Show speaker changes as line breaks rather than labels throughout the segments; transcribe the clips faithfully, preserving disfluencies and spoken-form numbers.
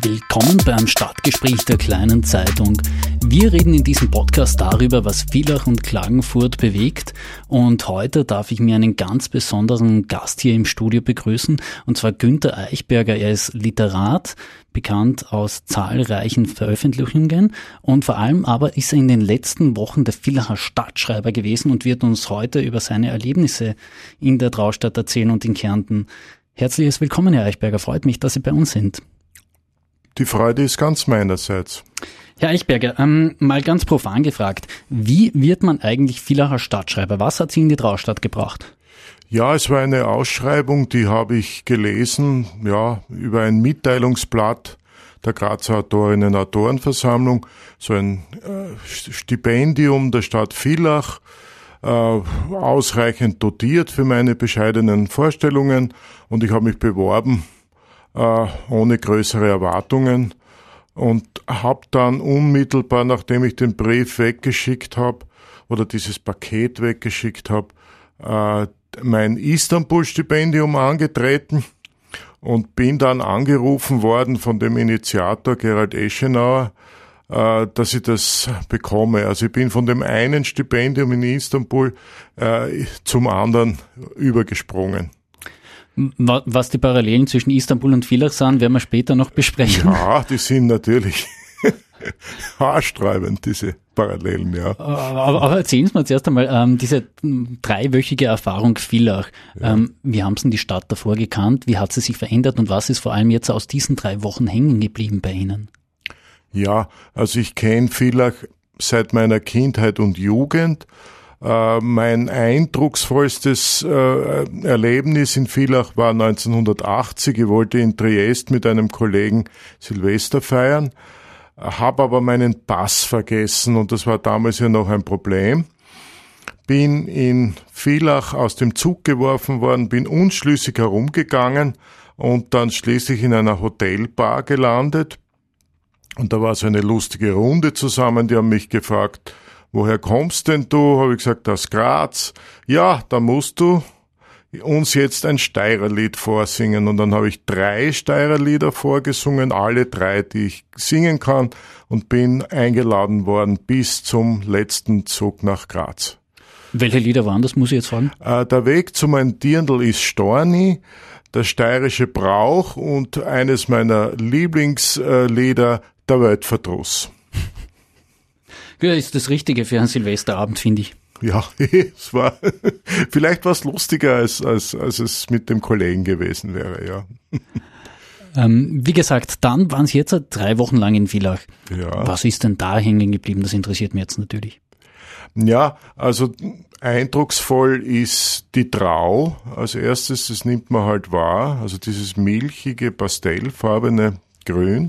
Willkommen beim Stadtgespräch der Kleinen Zeitung. Wir reden in diesem Podcast darüber, was Villach und Klagenfurt bewegt. Und heute darf ich mir einen ganz besonderen Gast hier im Studio begrüßen, und zwar Günther Eichberger. Er ist Literat, bekannt aus zahlreichen Veröffentlichungen, und vor allem aber ist er in den letzten Wochen der Villacher Stadtschreiber gewesen und wird uns heute über seine Erlebnisse in der Trautaut erzählen und in Kärnten. Herzliches Willkommen, Herr Eichberger. Freut mich, dass Sie bei uns sind.
Die Freude ist ganz meinerseits.
Herr Eichberger, ähm, mal ganz profan gefragt, wie wird man eigentlich Villacher Stadtschreiber? Was hat Sie in die Trautaut gebracht?
Ja, es war eine Ausschreibung, die habe ich gelesen, ja, über ein Mitteilungsblatt der Grazer Autorinnen- und Autorenversammlung, so ein äh, Stipendium der Stadt Villach, äh, ausreichend dotiert für meine bescheidenen Vorstellungen, und ich habe mich beworben, äh, ohne größere Erwartungen, und habe dann unmittelbar, nachdem ich den Brief weggeschickt habe oder dieses Paket weggeschickt habe, äh, mein Istanbul-Stipendium angetreten und bin dann angerufen worden von dem Initiator Gerald Eschenauer, äh, dass ich das bekomme. Also ich bin von dem einen Stipendium in Istanbul äh, zum anderen übergesprungen.
Was die Parallelen zwischen Istanbul und Villach sind, werden wir später noch besprechen.
Ja, die sind natürlich haarsträubend, diese Parallelen, ja.
Aber, aber erzählen Sie mir zuerst einmal, ähm, diese dreiwöchige Erfahrung Villach, ja. ähm, wie haben Sie denn die Stadt davor gekannt, wie hat sie sich verändert und was ist vor allem jetzt aus diesen drei Wochen hängen geblieben bei Ihnen?
Ja, also ich kenne Villach seit meiner Kindheit und Jugend. Uh, mein eindrucksvollstes uh, Erlebnis in Villach war neunzehnhundertachtzig. Ich wollte in Triest mit einem Kollegen Silvester feiern, habe aber meinen Pass vergessen, und das war damals ja noch ein Problem. Bin in Villach aus dem Zug geworfen worden, bin unschlüssig herumgegangen und dann schließlich in einer Hotelbar gelandet. Und da war so eine lustige Runde zusammen, die haben mich gefragt: Woher kommst denn du? Habe ich gesagt, aus Graz. Ja, da musst du uns jetzt ein Steirerlied vorsingen. Und dann habe ich drei Steirerlieder vorgesungen, alle drei, die ich singen kann, und bin eingeladen worden bis zum letzten Zug nach Graz.
Welche Lieder waren das, muss ich jetzt fragen?
Äh, der Weg zu mein Dirndl ist Storni, der steirische Brauch und eines meiner Lieblingslieder, der Weltverdruss.
Ja, ist das Richtige für einen Silvesterabend, finde ich.
Ja, es war vielleicht was lustiger, als, als, als es mit dem Kollegen gewesen wäre, ja.
Ähm, wie gesagt, dann waren Sie jetzt drei Wochen lang in Villach.
Ja.
Was ist denn da hängen geblieben? Das interessiert mich jetzt natürlich.
Ja, also eindrucksvoll ist die Trau. Als erstes, das nimmt man halt wahr, also dieses milchige, pastellfarbene Grün.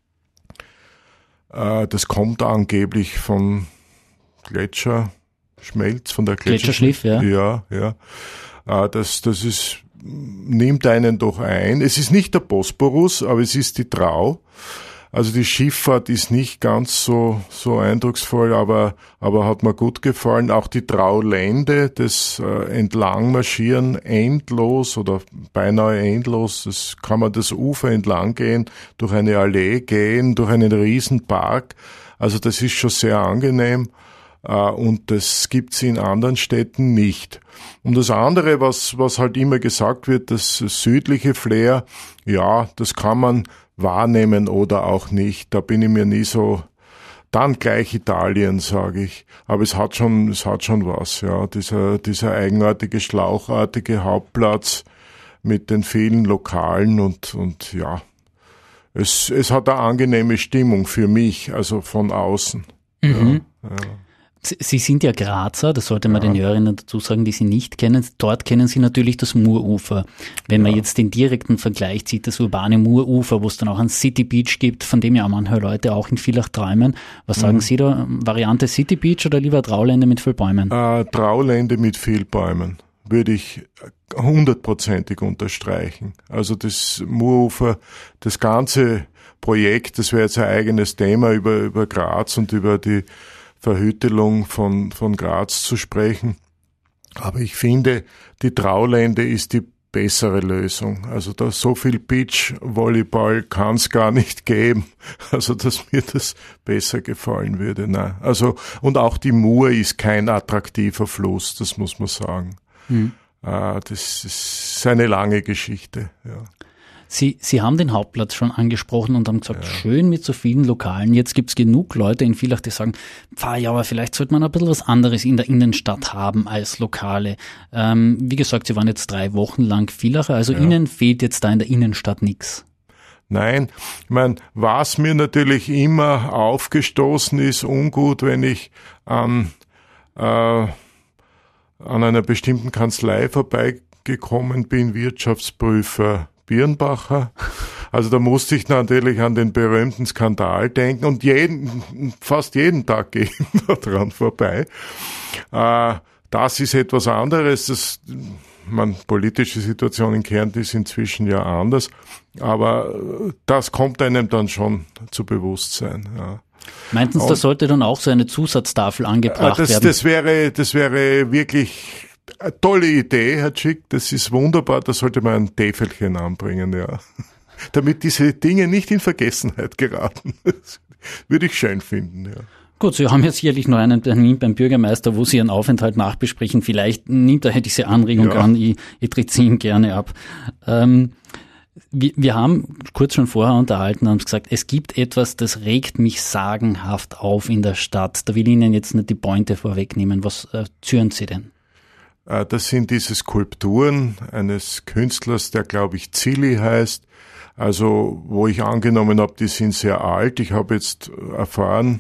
Das kommt angeblich vom Gletscherschmelz, von der
Gletscherschliff, ja.
Ja, ja. Das, das ist, nimmt einen doch ein. Es ist nicht der Bosporus, aber es ist die Trau. Also die Schifffahrt ist nicht ganz so, so eindrucksvoll, aber, aber hat mir gut gefallen. Auch die Traulände, das äh, Entlangmarschieren endlos oder beinahe endlos, das kann man das Ufer entlang gehen, durch eine Allee gehen, durch einen Riesenpark. Also das ist schon sehr angenehm. Uh, und das gibt's in anderen Städten nicht. Und das andere, was, was halt immer gesagt wird, das südliche Flair, ja, das kann man wahrnehmen oder auch nicht. Da bin ich mir nie so, dann gleich Italien, sage ich. Aber es hat schon, es hat schon was, ja. Dieser, dieser eigenartige, schlauchartige Hauptplatz mit den vielen Lokalen und, und ja. Es, es hat eine angenehme Stimmung für mich, also von außen.
Mhm.
Ja, ja.
Sie sind ja Grazer, das sollte man ja den Hörerinnen dazu sagen, die Sie nicht kennen. Dort kennen Sie natürlich das Muurufer. Wenn man ja. jetzt den direkten Vergleich zieht, das urbane Muurufer, wo es dann auch ein City Beach gibt, von dem ja manche Leute auch in Villach träumen. Was sagen mhm. Sie da? Variante City Beach oder lieber Traulände mit viel Bäumen?
Äh, Traulände mit viel Bäumen würde ich hundertprozentig unterstreichen. Also das Muurufer, das ganze Projekt, das wäre jetzt ein eigenes Thema, über, über Graz und über die Verhüttelung von, von Graz zu sprechen. Aber ich finde, die Traulände ist die bessere Lösung. Also da so viel Beach-Volleyball kann es gar nicht geben. Also dass mir das besser gefallen würde. Nein. Also und auch die Mur ist kein attraktiver Fluss, das muss man sagen. Hm. Äh, das ist eine lange Geschichte. Ja.
Sie, Sie haben den Hauptplatz schon angesprochen und haben gesagt,
ja.
schön mit so vielen Lokalen. Jetzt gibt's genug Leute in Villach, die sagen, pfah, ja, aber vielleicht sollte man ein bisschen was anderes in der Innenstadt haben als Lokale. Ähm, wie gesagt, Sie waren jetzt drei Wochen lang Villacher, also ja. Ihnen fehlt jetzt da in der Innenstadt nichts.
Nein, ich meine, was mir natürlich immer aufgestoßen ist, ungut, wenn ich an, äh, an einer bestimmten Kanzlei vorbeigekommen bin, Wirtschaftsprüfer Birnbacher. Also da musste ich natürlich an den berühmten Skandal denken und jeden, fast jeden Tag gehe ich da dran vorbei. Äh, das ist etwas anderes. Das, man, politische Situation in Kärnten ist inzwischen ja anders, aber das kommt einem dann schon zu Bewusstsein. Ja.
Meinten Sie, da sollte dann auch so eine Zusatztafel angebracht
das,
werden?
Das wäre, das wäre wirklich eine tolle Idee, Herr Schick, das ist wunderbar, da sollte man ein Täfelchen anbringen, ja. Damit diese Dinge nicht in Vergessenheit geraten. Das würde ich schön finden, ja.
Gut, Sie haben jetzt sicherlich noch einen Termin beim Bürgermeister, wo Sie Ihren Aufenthalt nachbesprechen. Vielleicht nimmt er diese Anregung ja. an, ich, ich tritt sie ihm gerne ab. Ähm, wir, wir haben kurz schon vorher unterhalten und haben gesagt, es gibt etwas, das regt mich sagenhaft auf in der Stadt. Da will ich Ihnen jetzt nicht die Pointe vorwegnehmen. Was äh, zürnt Sie denn?
Das sind diese Skulpturen eines Künstlers, der, glaube ich, Zilli heißt. Also, wo ich angenommen habe, die sind sehr alt. Ich habe jetzt erfahren,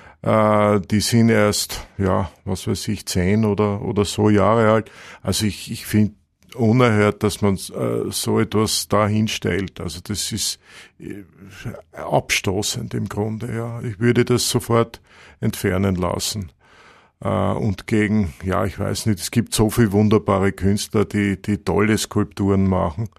äh, die sind erst, ja, was weiß ich, zehn oder oder so Jahre alt. Also ich, ich finde unerhört, dass man äh, so etwas da hinstellt. Also das ist äh, abstoßend im Grunde. Ja, ich würde das sofort entfernen lassen. Und gegen, ja, ich weiß nicht, es gibt so viele wunderbare Künstler, die, die tolle Skulpturen machen.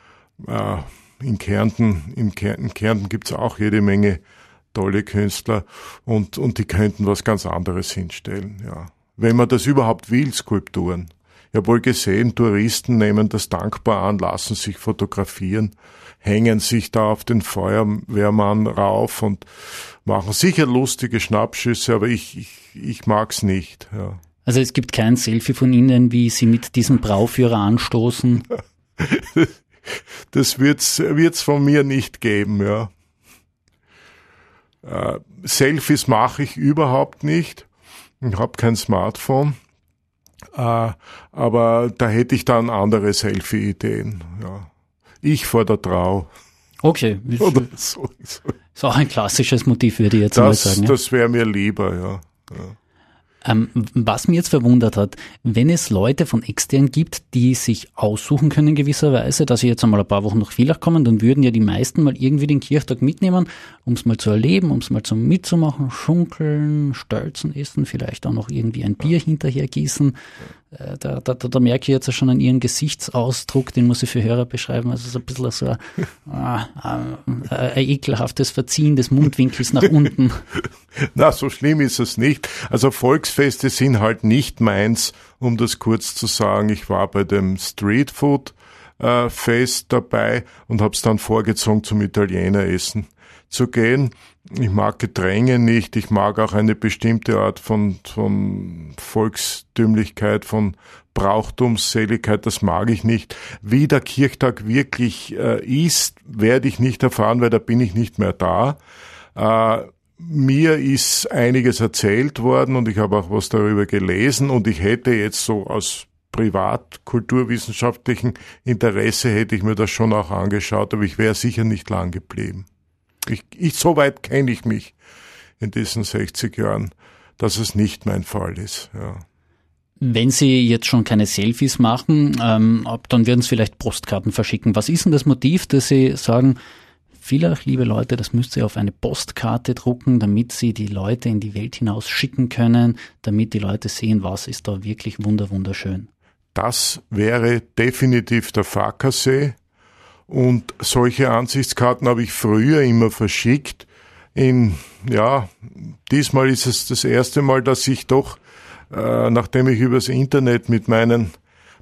In Kärnten, in Kärnten, in Kärnten gibt's auch jede Menge tolle Künstler und, und die könnten was ganz anderes hinstellen, ja. Wenn man das überhaupt will, Skulpturen. Ich habe wohl gesehen, Touristen nehmen das dankbar an, lassen sich fotografieren, hängen sich da auf den Feuerwehrmann rauf und machen sicher lustige Schnappschüsse, aber ich, ich, ich mag's nicht. Ja.
Also es gibt kein Selfie von Ihnen, wie Sie mit diesem Brauführer anstoßen?
Das wird's, wird's von mir nicht geben, ja. Äh, Selfies mache ich überhaupt nicht. Ich habe kein Smartphone. Äh, aber da hätte ich dann andere Selfie-Ideen, ja. Ich vor der Trau.
Okay.
Oder so.
Ist auch ein klassisches Motiv, würde ich jetzt
das,
mal sagen. Ja?
Das wäre mir lieber, ja. ja.
Ähm, was mich jetzt verwundert hat, wenn es Leute von extern gibt, die sich aussuchen können gewisserweise, dass sie jetzt einmal ein paar Wochen nach Villach kommen, dann würden ja die meisten mal irgendwie den Kirchtag mitnehmen, um es mal zu erleben, um es mal zum mitzumachen, schunkeln, Stölzen essen, vielleicht auch noch irgendwie ein Bier hinterher gießen. Äh, da, da, da, da merke ich jetzt schon an Ihren Gesichtsausdruck, den muss ich für Hörer beschreiben, also so ein bisschen so ein, äh, äh, ein ekelhaftes Verziehen des Mundwinkels nach unten.
Na, so schlimm ist es nicht. Also Volksfeste sind halt nicht meins, um das kurz zu sagen. Ich war bei dem Streetfood äh, Fest dabei und habe es dann vorgezogen, zum Italieneressen zu gehen. Ich mag Gedränge nicht, ich mag auch eine bestimmte Art von, von Volkstümlichkeit, von Brauchtumsseligkeit, das mag ich nicht. Wie der Kirchtag wirklich äh, ist, werde ich nicht erfahren, weil da bin ich nicht mehr da. Äh, Mir ist einiges erzählt worden und ich habe auch was darüber gelesen und ich hätte jetzt so aus privat-kulturwissenschaftlichen Interesse hätte ich mir das schon auch angeschaut, aber ich wäre sicher nicht lang geblieben. Ich, ich, so weit kenne ich mich in diesen sechzig Jahren, dass es nicht mein Fall ist. Ja.
Wenn Sie jetzt schon keine Selfies machen, ähm, dann würden Sie vielleicht Postkarten verschicken. Was ist denn das Motiv, dass Sie sagen, Villach, liebe Leute, das müsst ihr auf eine Postkarte drucken, damit Sie die Leute in die Welt hinaus schicken können, damit die Leute sehen, was ist da wirklich wunder wunderschön.
Das wäre definitiv der Fackersee. Und solche Ansichtskarten habe ich früher immer verschickt. In, ja, diesmal ist es das erste Mal, dass ich doch, äh, nachdem ich übers Internet mit meinen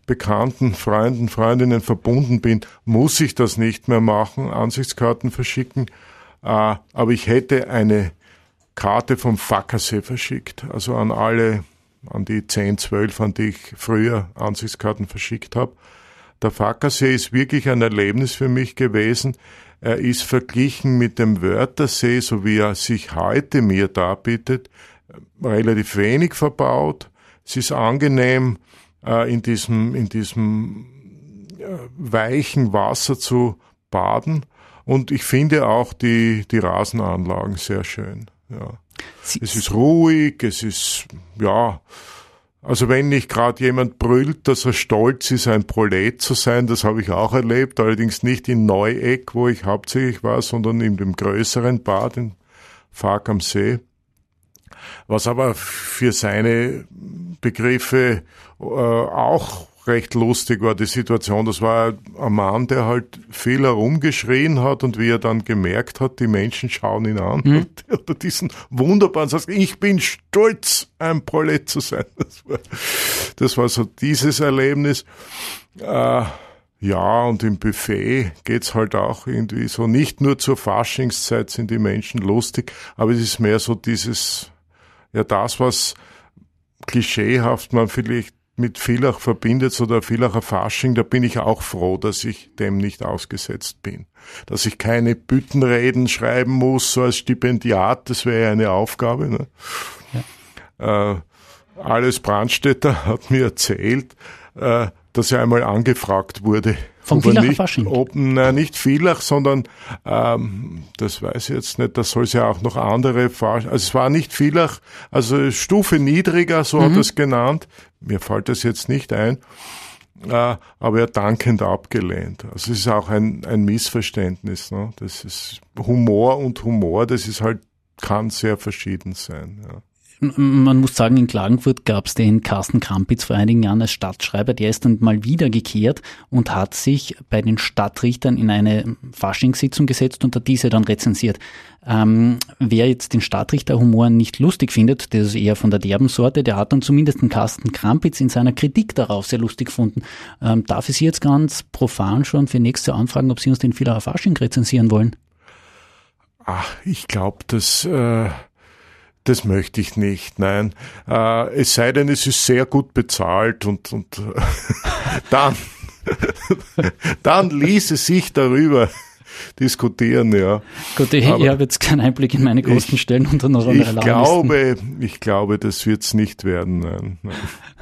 Bekannten, Freunden, Freundinnen verbunden bin, muss ich das nicht mehr machen, Ansichtskarten verschicken. Äh, aber ich hätte eine Karte vom Fackersee verschickt, also an alle, an die zehn, zwölf, an die ich früher Ansichtskarten verschickt habe. Der Fackersee ist wirklich ein Erlebnis für mich gewesen. Er ist verglichen mit dem Wörthersee, so wie er sich heute mir darbietet, relativ wenig verbaut. Es ist angenehm, äh, in diesem, in diesem äh, weichen Wasser zu baden. Und ich finde auch die, die Rasenanlagen sehr schön. Ja. Es ist ruhig, es ist, ja, also wenn nicht gerade jemand brüllt, dass er stolz ist, ein Prolet zu sein, das habe ich auch erlebt, allerdings nicht in Neueck, wo ich hauptsächlich war, sondern in dem größeren Bad in Fark am See. Was aber für seine Begriffe äh, auch recht lustig war, die Situation. Das war ein Mann, der halt viel herumgeschrien hat und wie er dann gemerkt hat, die Menschen schauen ihn an mhm. und er hat diesen wunderbaren Satz, ich bin stolz, ein Prolet zu sein. Das war, das war so dieses Erlebnis. Äh, ja, und im Buffet geht's halt auch irgendwie so, nicht nur zur Faschingszeit sind die Menschen lustig, aber es ist mehr so dieses, ja, das, was klischeehaft man vielleicht mit Villach verbindet, so der Villacher Fasching, da bin ich auch froh, dass ich dem nicht ausgesetzt bin. Dass ich keine Büttenreden schreiben muss, so als Stipendiat, das wäre ja eine Aufgabe. Ne? Ja. Äh, Alois Brandstätter hat mir erzählt, äh, dass er einmal angefragt wurde.
Vom Villacher Fasching?
Ob, nein, nicht Villach, sondern, ähm, das weiß ich jetzt nicht, da soll es ja auch noch andere Fasching, also es war nicht Villach, also Stufe niedriger, so mhm. hat er es genannt. Mir fällt das jetzt nicht ein, äh, aber er dankend abgelehnt. Also es ist auch ein, ein Missverständnis. Ne? Das ist Humor und Humor, das ist halt, kann sehr verschieden sein. Ja.
Man muss sagen, in Klagenfurt gab es den Carsten Krampitz vor einigen Jahren als Stadtschreiber, der ist dann mal wiedergekehrt und hat sich bei den Stadtrichtern in eine Faschingssitzung gesetzt und hat diese dann rezensiert. Ähm, wer jetzt den Stadtrichterhumor nicht lustig findet, der ist eher von der derben Sorte, der hat dann zumindest den Carsten Krampitz in seiner Kritik darauf sehr lustig gefunden. Ähm, darf ich Sie jetzt ganz profan schon für nächste anfragen, ob Sie uns den Villacher Fasching rezensieren wollen?
Ach, ich glaube, dass... Äh Das möchte ich nicht, nein. Äh, es sei denn, es ist sehr gut bezahlt und, und äh, dann, dann ließe sich darüber diskutieren, ja.
Gut, ich, ich habe jetzt keinen Einblick in meine Kostenstellen und dann noch andere
Ich glaube, ich glaube, das wird es nicht werden, nein. nein.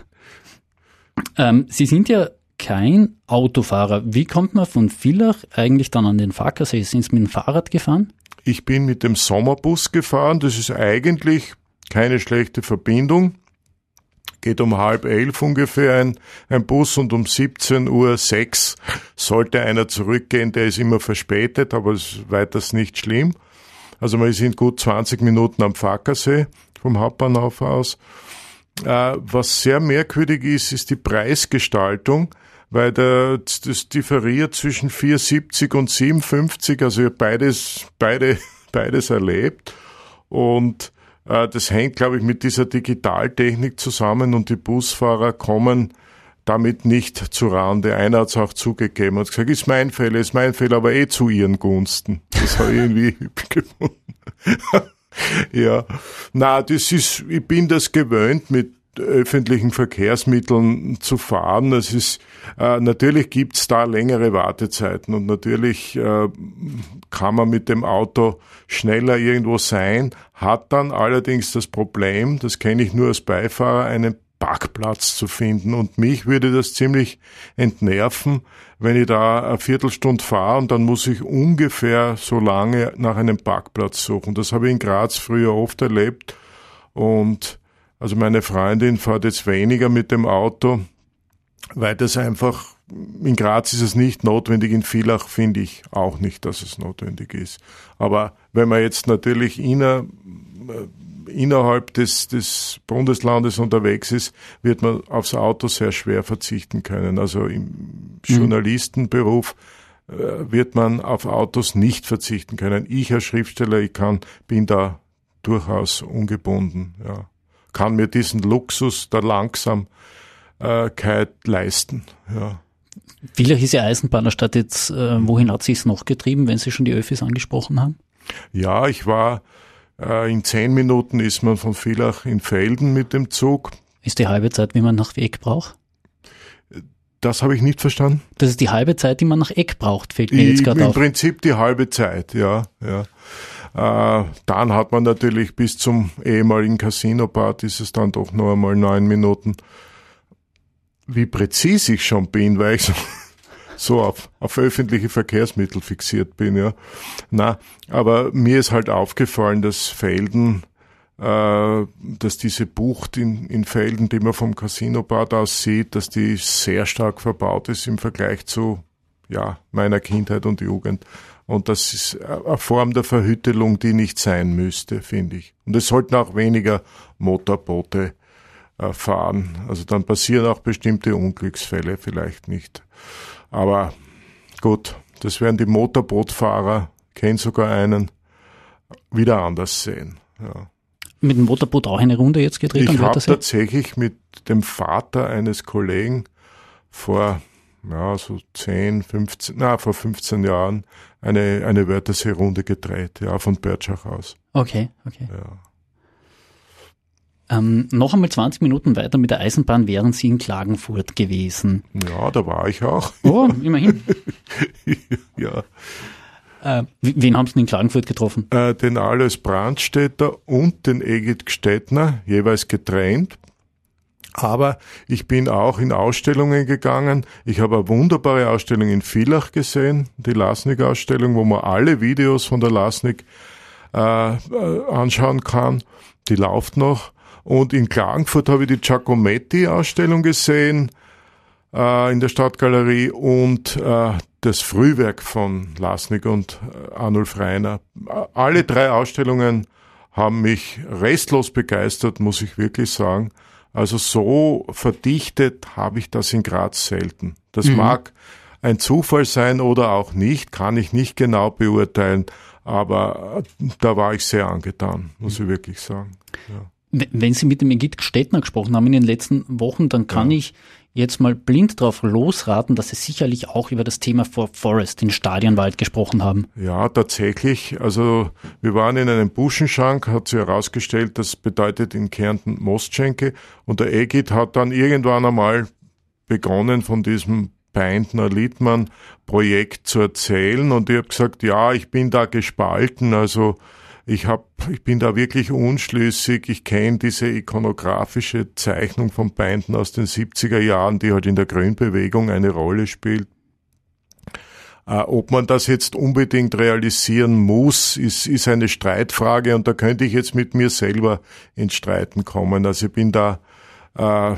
Ähm, Sie sind ja kein Autofahrer. Wie kommt man von Villach eigentlich dann an den Fackersee? Sind Sie mit dem Fahrrad gefahren?
Ich bin mit dem Sommerbus gefahren, das ist eigentlich keine schlechte Verbindung. Geht um halb elf ungefähr ein, ein Bus und um siebzehn Uhr sechs sollte einer zurückgehen, der ist immer verspätet, aber es ist weiters nicht schlimm. Also wir sind gut zwanzig Minuten am Fackersee vom Hauptbahnhof aus. Äh, was sehr merkwürdig ist, ist die Preisgestaltung, weil der, das differiert zwischen vier siebzig und sieben fünfzig, also ich habe beides, beide, beides erlebt und äh, das hängt, glaube ich, mit dieser Digitaltechnik zusammen und die Busfahrer kommen damit nicht zu Rande. Einer hat es auch zugegeben und gesagt, ist mein Fehler, ist mein Fehler, aber eh zu ihren Gunsten. Das habe ich irgendwie gefunden. Ja, na, das ist, ich bin das gewöhnt, mit öffentlichen Verkehrsmitteln zu fahren. Es ist äh, natürlich gibt's da längere Wartezeiten und natürlich äh, kann man mit dem Auto schneller irgendwo sein, hat dann allerdings das Problem, das kenne ich nur als Beifahrer, einen Parkplatz zu finden und mich würde das ziemlich entnerven, wenn ich da eine Viertelstunde fahre und dann muss ich ungefähr so lange nach einem Parkplatz suchen. Das habe ich in Graz früher oft erlebt und also meine Freundin fährt jetzt weniger mit dem Auto, weil das einfach, in Graz ist es nicht notwendig, in Villach finde ich auch nicht, dass es notwendig ist. Aber wenn man jetzt natürlich inner, innerhalb des, des Bundeslandes unterwegs ist, wird man aufs Auto sehr schwer verzichten können. Also im Journalistenberuf äh, wird man auf Autos nicht verzichten können. Ich als Schriftsteller, ich kann, bin da durchaus ungebunden, ja. Kann mir diesen Luxus da langsam leisten. Ja.
Villach ist ja Eisenbahnerstadt. Jetzt, äh, wohin hat sie es noch getrieben, wenn Sie schon die Öffis angesprochen haben?
Ja, ich war, äh, in zehn Minuten ist man von Villach in Velden mit dem Zug.
Ist die halbe Zeit, wie man nach Eck braucht?
Das habe ich nicht verstanden.
Das ist die halbe Zeit, die man nach Eck braucht, fällt mir jetzt gerade auf.
Im Prinzip die halbe Zeit, ja. ja. Äh, dann hat man natürlich bis zum ehemaligen Casino-Bad ist es dann doch noch einmal neun Minuten. Wie präzise ich schon bin, weil ich so, so auf, auf öffentliche Verkehrsmittel fixiert bin, ja. Na, aber mir ist halt aufgefallen, dass Velden, äh, dass diese Bucht in, in Velden, die man vom Casino-Bad aus sieht, dass die sehr stark verbaut ist im Vergleich zu, ja, meiner Kindheit und Jugend. Und das ist eine Form der Verhüttelung, die nicht sein müsste, finde ich. Und es sollten auch weniger Motorboote äh, fahren. Also dann passieren auch bestimmte Unglücksfälle vielleicht nicht. Aber gut, das werden die Motorbootfahrer, kenne sogar einen, wieder anders sehen. Ja.
Mit dem Motorboot auch eine Runde jetzt gedreht?
Ich habe tatsächlich mit dem Vater eines Kollegen vor ja, so zehn, fünfzehn, na, vor fünfzehn Jahren eine, eine Wörthersee-Runde gedreht, ja, von Bertschach aus.
Okay, okay.
Ja.
Ähm, noch einmal zwanzig Minuten weiter mit der Eisenbahn wären Sie in Klagenfurt gewesen.
Ja, da war ich auch.
Oh, immerhin.
Ja.
Äh, wen haben Sie denn in Klagenfurt getroffen?
Äh, den Alois Brandstätter und den Egid Gstettner, jeweils getrennt. Aber ich bin auch in Ausstellungen gegangen. Ich habe eine wunderbare Ausstellung in Villach gesehen, die Lasnik-Ausstellung, wo man alle Videos von der Lasnik äh, anschauen kann. Die läuft noch. Und in Klagenfurt habe ich die Giacometti-Ausstellung gesehen äh, in der Stadtgalerie und äh, das Frühwerk von Lasnik und äh, Arnulf Reiner. Alle drei Ausstellungen haben mich restlos begeistert, muss ich wirklich sagen. Also so verdichtet habe ich das in Graz selten. Das mhm. mag ein Zufall sein oder auch nicht, kann ich nicht genau beurteilen, aber da war ich sehr angetan, muss ich wirklich sagen. Ja.
Wenn Sie mit dem Egid Gstettner gesprochen haben in den letzten Wochen, dann kann ja. ich jetzt mal blind drauf losraten, dass Sie sicherlich auch über das Thema For Forest in Stadionwald gesprochen haben.
Ja, tatsächlich. Also wir waren in einem Buschenschank, hat sich herausgestellt, das bedeutet in Kärnten Mostschenke. Und der Egid hat dann irgendwann einmal begonnen, von diesem Beintner-Liedmann-Projekt zu erzählen. Und ich habe gesagt, ja, ich bin da gespalten, also Ich hab, ich bin da wirklich unschlüssig. Ich kenne diese ikonografische Zeichnung von Beintner aus den siebziger Jahren, die halt in der Grünbewegung eine Rolle spielt. Äh, ob man das jetzt unbedingt realisieren muss, ist, ist eine Streitfrage und da könnte ich jetzt mit mir selber ins Streiten kommen. Also ich bin da, äh,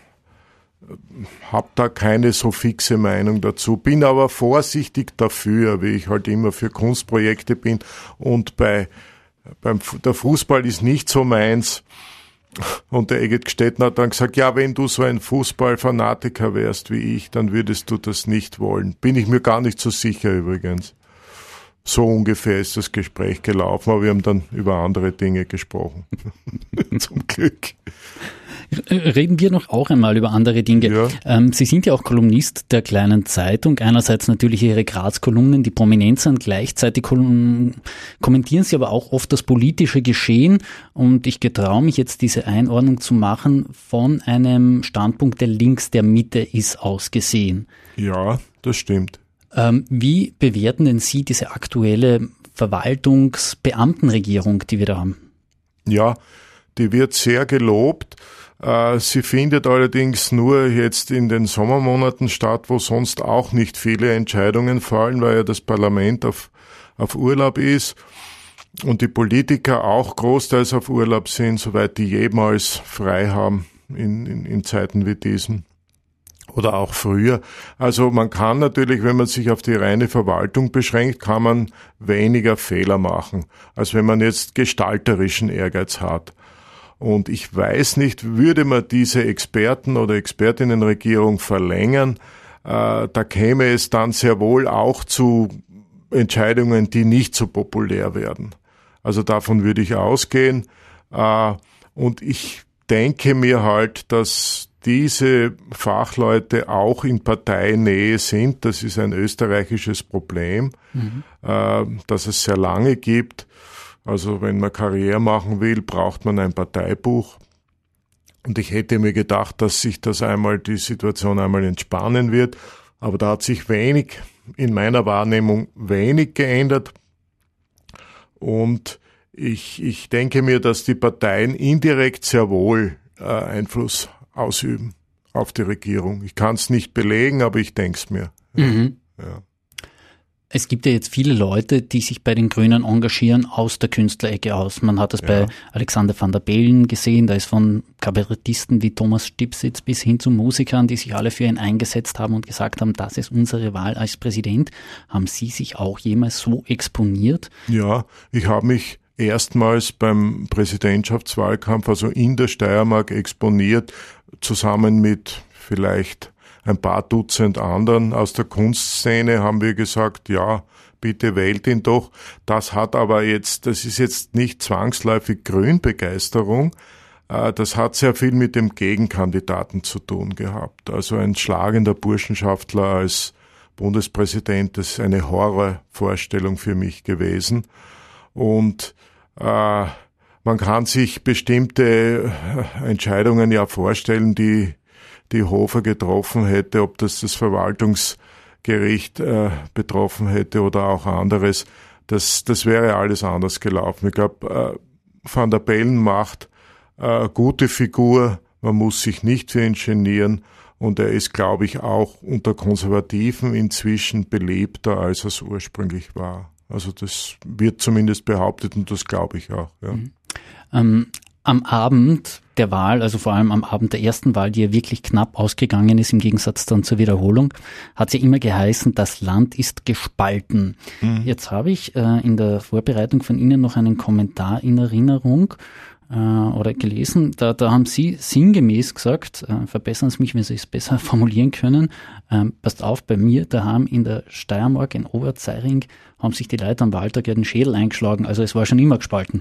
hab da keine so fixe Meinung dazu, bin aber vorsichtig dafür, wie ich halt immer für Kunstprojekte bin und bei Beim, der Fußball ist nicht so meins. Und der Egid Gstettner hat dann gesagt, ja, wenn du so ein Fußballfanatiker wärst wie ich, dann würdest du das nicht wollen. Bin ich mir gar nicht so sicher übrigens. So ungefähr ist das Gespräch gelaufen, aber wir haben dann über andere Dinge gesprochen. Zum Glück.
Reden wir noch auch einmal über andere Dinge.
Ja.
Ähm, Sie sind ja auch Kolumnist der Kleinen Zeitung. Einerseits natürlich Ihre Graz-Kolumnen, die Prominenz an. Gleichzeitig kommentieren Sie aber auch oft das politische Geschehen. Und ich getraue mich jetzt, diese Einordnung zu machen von einem Standpunkt, der links der Mitte ist, ausgesehen.
Ja, das stimmt.
Ähm, wie bewerten denn Sie diese aktuelle Verwaltungsbeamtenregierung, die wir da haben?
Ja, die wird sehr gelobt. Sie findet allerdings nur jetzt in den Sommermonaten statt, wo sonst auch nicht viele Entscheidungen fallen, weil ja das Parlament auf, auf Urlaub ist und die Politiker auch großteils auf Urlaub sind, soweit die jemals frei haben in, in, in Zeiten wie diesen oder auch früher. Also man kann natürlich, wenn man sich auf die reine Verwaltung beschränkt, kann man weniger Fehler machen, als wenn man jetzt gestalterischen Ehrgeiz hat. Und ich weiß nicht, würde man diese Experten- oder Expertinnenregierung verlängern, äh, da käme es dann sehr wohl auch zu Entscheidungen, die nicht so populär werden. Also davon würde ich ausgehen. Äh, und ich denke mir halt, dass diese Fachleute auch in Parteinähe sind. Das ist ein österreichisches Problem, mhm. äh, das es sehr lange gibt. Also wenn man Karriere machen will, braucht man ein Parteibuch. Und ich hätte mir gedacht, dass sich das einmal, die Situation einmal entspannen wird. Aber da hat sich wenig, in meiner Wahrnehmung wenig geändert. Und ich, ich denke mir, dass die Parteien indirekt sehr wohl äh, Einfluss ausüben auf die Regierung. Ich kann es nicht belegen, aber ich denke es mir.
Mhm.
Ja.
Es gibt ja jetzt viele Leute, die sich bei den Grünen engagieren aus der Künstlerecke aus. Man hat das ja. bei Alexander Van der Bellen gesehen, da ist von Kabarettisten wie Thomas Stipsitz bis hin zu Musikern, die sich alle für ihn eingesetzt haben und gesagt haben, das ist unsere Wahl als Präsident. Haben Sie sich auch jemals so exponiert?
Ja, ich habe mich erstmals beim Präsidentschaftswahlkampf, also in der Steiermark, exponiert, zusammen mit vielleicht ein paar Dutzend anderen aus der Kunstszene haben wir gesagt, ja, bitte wählt ihn doch. Das hat aber jetzt, das ist jetzt nicht zwangsläufig Grünbegeisterung. Das hat sehr viel mit dem Gegenkandidaten zu tun gehabt. Also ein schlagender Burschenschaftler als Bundespräsident, das ist eine Horrorvorstellung für mich gewesen. Und äh, man kann sich bestimmte Entscheidungen ja vorstellen, die die Hofer getroffen hätte, ob das das Verwaltungsgericht äh, betroffen hätte oder auch anderes, das, das wäre alles anders gelaufen. Ich glaube, äh, Van der Bellen macht äh, gute Figur, man muss sich nicht für ihn genieren und er ist, glaube ich, auch unter Konservativen inzwischen beliebter, als es ursprünglich war. Also das wird zumindest behauptet und das glaube ich auch. Ja.
Mhm. Ähm, am Abend der Wahl, also vor allem am Abend der ersten Wahl, die ja wirklich knapp ausgegangen ist, im Gegensatz dann zur Wiederholung, hat es ja immer geheißen, das Land ist gespalten. Mhm. Jetzt habe ich äh, in der Vorbereitung von Ihnen noch einen Kommentar in Erinnerung äh, oder gelesen. Da, da haben Sie sinngemäß gesagt, äh, verbessern Sie mich, wenn Sie es besser formulieren können, ähm, passt auf, bei mir daheim in der Steiermark, in Oberzeiring, haben sich die Leute am Wahltag ja den Schädel eingeschlagen. Also es war schon immer gespalten.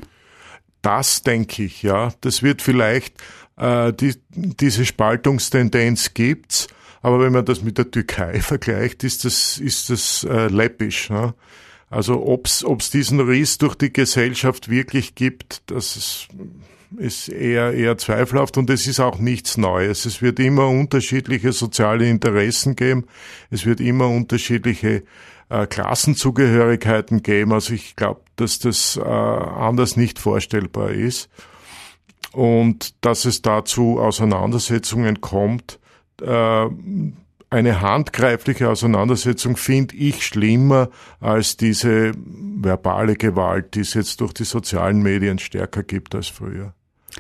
Das denke ich, ja. Das wird vielleicht, äh, die, diese Spaltungstendenz gibt's, aber wenn man das mit der Türkei vergleicht, ist das, ist das äh, läppisch. Ne? Also ob's, ob's diesen Riss durch die Gesellschaft wirklich gibt, das ist, ist eher, eher zweifelhaft und es ist auch nichts Neues. Es wird immer unterschiedliche soziale Interessen geben, es wird immer unterschiedliche äh, Klassenzugehörigkeiten geben. Also ich glaube, dass das äh, anders nicht vorstellbar ist und dass es dazu Auseinandersetzungen kommt. Äh, eine handgreifliche Auseinandersetzung finde ich schlimmer als diese verbale Gewalt, die es jetzt durch die sozialen Medien stärker gibt als früher.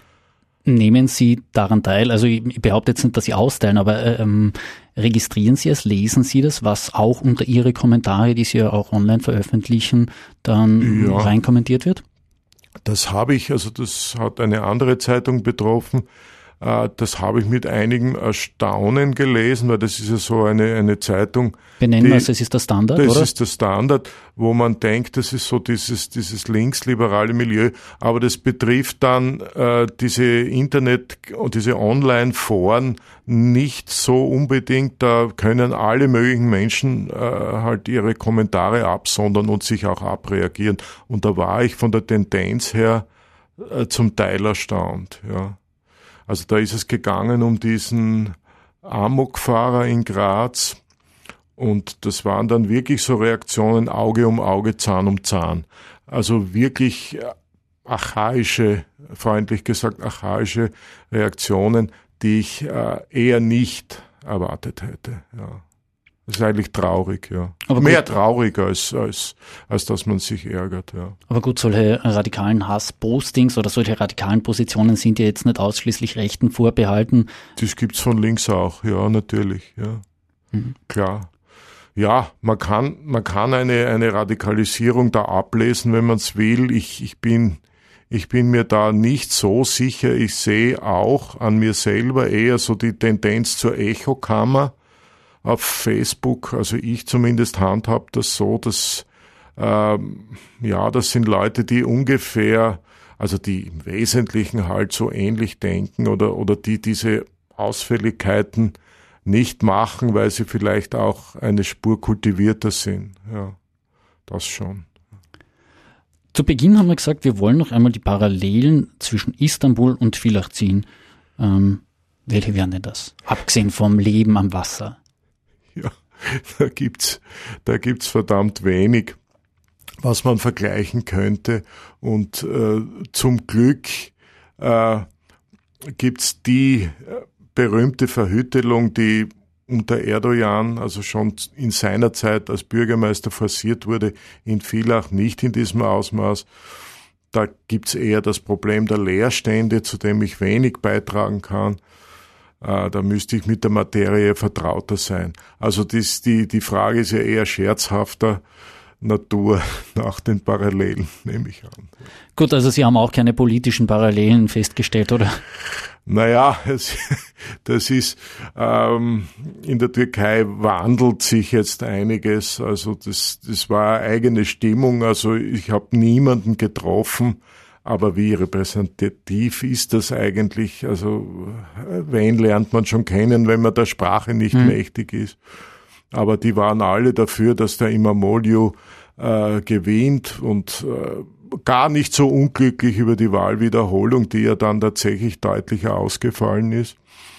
Nehmen Sie daran teil? Also ich behaupte jetzt nicht, dass Sie austeilen, aber ähm, registrieren Sie es, lesen Sie das, was auch unter Ihre Kommentare, die Sie ja auch online veröffentlichen, dann ja. rein kommentiert wird?
Das habe ich, also das hat eine andere Zeitung betroffen, äh, das habe ich mit einigem Erstaunen gelesen, weil das ist ja so eine, eine Zeitung.
Benennen wir es, es ist der Standard,
das
oder?
Das ist der Standard, wo man denkt, das ist so dieses, dieses linksliberale Milieu, aber das betrifft dann äh, diese Internet- und diese Online-Foren nicht so unbedingt, da können alle möglichen Menschen äh, halt ihre Kommentare absondern und sich auch abreagieren. Und da war ich von der Tendenz her äh, zum Teil erstaunt, ja. Also da ist es gegangen um diesen Amokfahrer in Graz und das waren dann wirklich so Reaktionen Auge um Auge, Zahn um Zahn. Also wirklich archaische, freundlich gesagt archaische Reaktionen, die ich äh, eher nicht erwartet hätte, ja. Das ist eigentlich traurig, ja. Aber mehr traurig als, als, als dass man sich ärgert, ja.
Aber gut, solche radikalen Hasspostings oder solche radikalen Positionen sind ja jetzt nicht ausschließlich Rechten vorbehalten.
Das gibt's von links auch, ja, natürlich, ja. Mhm. Klar. Ja, man kann, man kann eine, eine Radikalisierung da ablesen, wenn man es will. Ich, ich bin, ich bin mir da nicht so sicher. Ich sehe auch an mir selber eher so die Tendenz zur Echokammer auf Facebook, also ich zumindest handhab das so, dass ähm, ja, das sind Leute, die ungefähr, also die im Wesentlichen halt so ähnlich denken oder oder die diese Ausfälligkeiten nicht machen, weil sie vielleicht auch eine Spur kultivierter sind. Ja, das schon.
Zu Beginn haben wir gesagt, wir wollen noch einmal die Parallelen zwischen Istanbul und Villach ziehen. Ähm, welche wären denn das? Abgesehen vom Leben am Wasser.
Ja, da gibt's, da gibt's verdammt wenig, was man vergleichen könnte. Und äh, zum Glück äh, gibt's die berühmte Verhüttelung, die unter Erdogan, also schon in seiner Zeit als Bürgermeister forciert wurde, in Villach nicht in diesem Ausmaß. Da gibt's eher das Problem der Leerstände, zu dem ich wenig beitragen kann. Äh, da müsste ich mit der Materie vertrauter sein. Also das, die, die Frage ist ja eher scherzhafter Natur nach den Parallelen, nehme ich an.
Gut, also Sie haben auch keine politischen Parallelen festgestellt, oder?
Naja, es, das ist, ähm, in der Türkei wandelt sich jetzt einiges, also das, das war eine eigene Stimmung, also ich habe niemanden getroffen, aber wie repräsentativ ist das eigentlich, also wen lernt man schon kennen, wenn man der Sprache nicht hm. mächtig ist, aber die waren alle dafür, dass der Imamoglu äh, gewinnt und äh, gar nicht so unglücklich über die Wahlwiederholung, die ja dann tatsächlich deutlicher ausgefallen ist.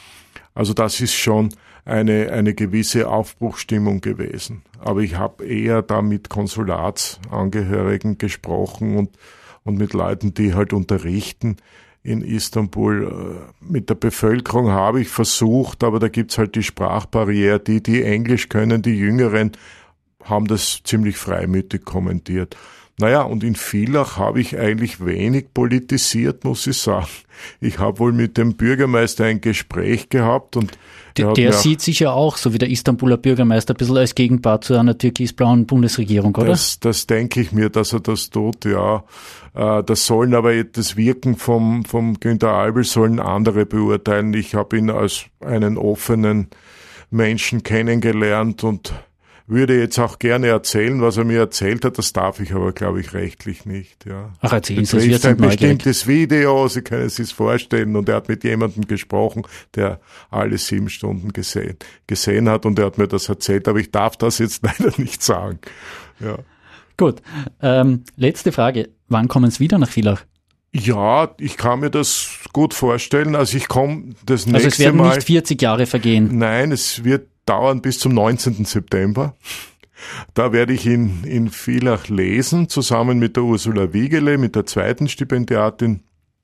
Also das ist schon eine eine gewisse Aufbruchsstimmung gewesen. Aber ich habe eher da mit Konsulatsangehörigen gesprochen und und mit Leuten, die halt unterrichten in Istanbul. Mit der Bevölkerung habe ich versucht, aber da gibt's halt die Sprachbarriere. Die, die Englisch können, die Jüngeren, haben das ziemlich freimütig kommentiert. Naja, und in Villach habe ich eigentlich wenig politisiert, muss ich sagen. Ich habe wohl mit dem Bürgermeister ein Gespräch gehabt und
der, der sieht sich ja auch, so wie der Istanbuler Bürgermeister, ein bisschen als Gegenpart zu einer türkis-blauen Bundesregierung, oder?
Das, das denke ich mir, dass er das tut, ja. Das sollen aber das Wirken vom, vom Günter Albel sollen andere beurteilen. Ich habe ihn als einen offenen Menschen kennengelernt und würde jetzt auch gerne erzählen, was er mir erzählt hat. Das darf ich aber, glaube ich, rechtlich nicht. Ja.
Ach, erzählen Sie,
es
wird
ein bestimmtes Video, Sie können es sich vorstellen, und er hat mit jemandem gesprochen, der alle sieben Stunden gesehen, gesehen hat, und er hat mir das erzählt, aber ich darf das jetzt leider nicht sagen. Ja.
Gut, ähm, letzte Frage. Wann kommen Sie wieder nach Villach?
Ja, ich kann mir das gut vorstellen. Also ich komme das nächste Mal...
Also es werden
Mal,
nicht vierzig Jahre vergehen?
Nein, es wird dauern bis zum neunzehnten September. Da werde ich in, in Villach lesen, zusammen mit der Ursula Wiegele, mit der zweiten Stipendiatin.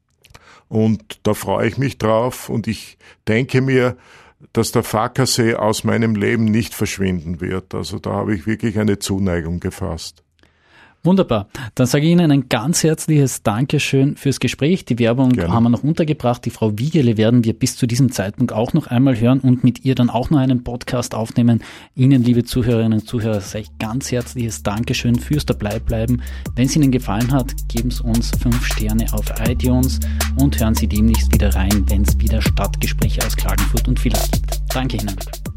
Und da freue ich mich drauf. Und ich denke mir, dass der Fackersee aus meinem Leben nicht verschwinden wird. Also da habe ich wirklich eine Zuneigung gefasst.
Wunderbar. Dann sage ich Ihnen ein ganz herzliches Dankeschön fürs Gespräch. Die Werbung Gerne. Haben wir noch untergebracht. Die Frau Wiegele werden wir bis zu diesem Zeitpunkt auch noch einmal hören und mit ihr dann auch noch einen Podcast aufnehmen. Ihnen, liebe Zuhörerinnen und Zuhörer, sage ich ganz herzliches Dankeschön fürs Dabeibleiben. Wenn es Ihnen gefallen hat, geben Sie uns fünf Sterne auf iTunes und hören Sie demnächst wieder rein, wenn es wieder Stadtgespräche aus Klagenfurt und Villach gibt. Danke Ihnen.